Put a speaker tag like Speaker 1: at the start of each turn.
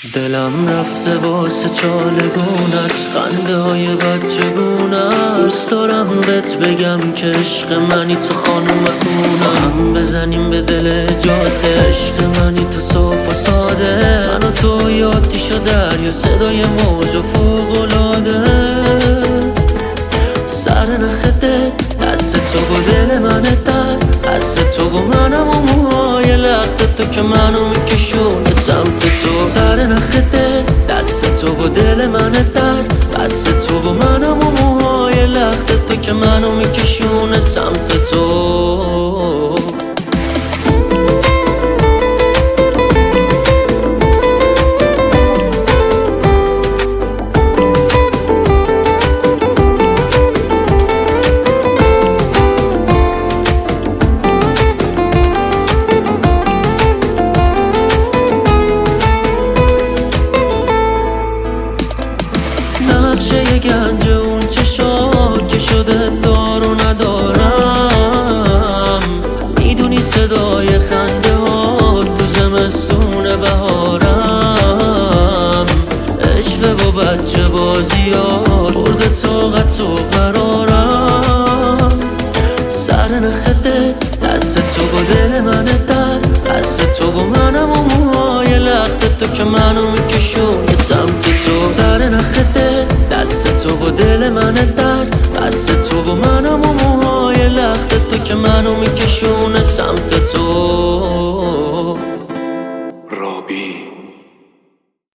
Speaker 1: دلم رفته واسه چالگونت، خنده های بچگونت. دوست دارم بهت بگم که عشق منی تو خانوم خونم. هم بزنیم به دل جاده، عشق منی تو صاف و ساده. من و تو یادی شده یا صدای موج و فوق‌العاده. سر نخته دست تو و دل منه در دست تو و منم و موهای لخت تو که منو میکشونه سمت تو. سر نخته دست تو و دل منه در دست تو و منم و موهای لخت تو که منو میکشونه سمت تو. نقشه گنج اون چشات که شده دار و ندارم. میدونی صدای خنده ها تو زمستون بهارم. عشق و بچه بازیات برده طاقت و قرارم. سر نخته دست تو و دل منه در دست تو و منم و موهای لخت تو که منو میکشونه سمت تو. سر نخته